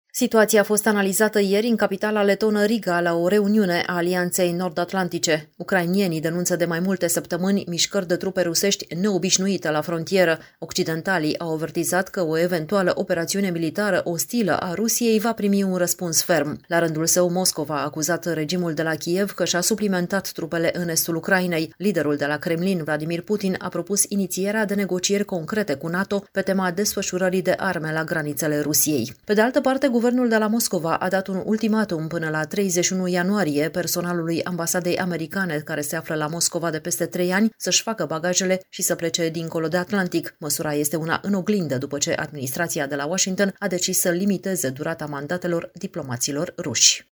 Situația a fost analizată ieri în capitala letonă Riga la o reuniune a Alianței Nord-Atlantice. Ucrainienii denunță de mai multe săptămâni mișcări de trupe rusești neobișnuite la frontieră. Occidentalii au avertizat că o eventuală operațiune militară ostilă a Rusiei va primi un răspuns ferm. La rândul său, Moscova a acuzat regimul de la Kiev că și-a suplimentat trupele în estul Ucrainei. Liderul de la Kremlin, Vladimir Putin, a propus inițierea de negocieri concrete cu NATO pe tema desfășurării de arme la granițele Rusiei. Pe de altă parte, guvernul de la Moscova a dat un ultimatum până la 31 ianuarie personalului ambasadei americane care se află la Moscova de peste 3 ani să-și facă bagajele și să plece dincolo de Atlantic. Măsura este una în oglindă după ce administrația de la Washington a decis să limiteze durata mandatelor diplomaților ruși.